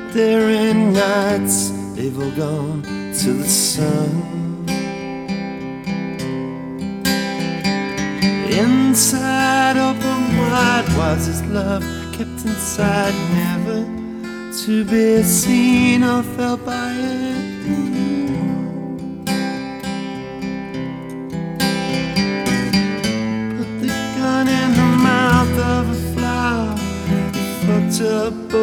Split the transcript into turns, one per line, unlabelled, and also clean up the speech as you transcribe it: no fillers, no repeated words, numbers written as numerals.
daring nights, they've all gone to the sun. Inside open wide was his love, kept inside, never to be seen or felt by anyone. Put the gun in the mouth of a flower, he fucked up